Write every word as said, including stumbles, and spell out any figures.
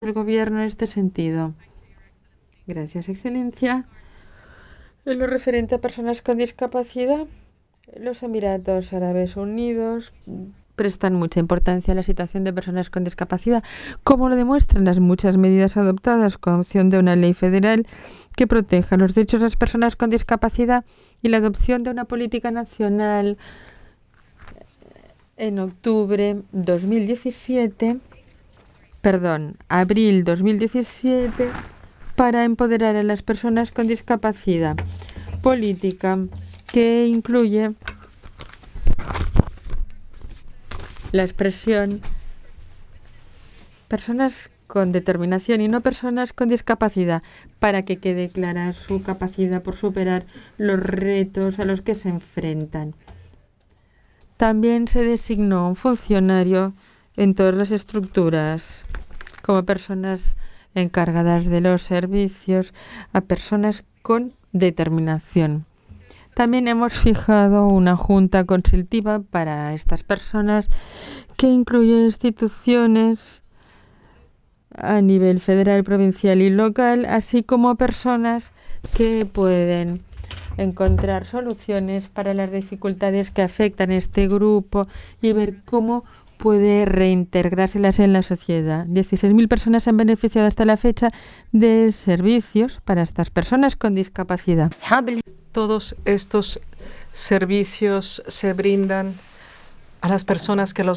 del Gobierno en este sentido. Gracias, Excelencia. En lo referente a personas con discapacidad, los Emiratos Árabes Unidos prestan mucha importancia a la situación de personas con discapacidad, como lo demuestran las muchas medidas adoptadas con opción de una ley federal que proteja los derechos de las personas con discapacidad y la adopción de una política nacional en octubre dos mil diecisiete, perdón, abril dos mil diecisiete, para empoderar a las personas con discapacidad. Política que incluye la expresión personas con determinación y no personas con discapacidad, para que quede clara su capacidad por superar los retos a los que se enfrentan. También se designó un funcionario en todas las estructuras, como personas encargadas de los servicios, a personas con determinación. También hemos fijado una junta consultiva para estas personas que incluye instituciones a nivel federal, provincial y local, así como personas que pueden encontrar soluciones para las dificultades que afectan a este grupo y ver cómo puede reintegrárselas en la sociedad. dieciséis mil personas se han beneficiado hasta la fecha de servicios para estas personas con discapacidad. Todos estos servicios se brindan a las personas que los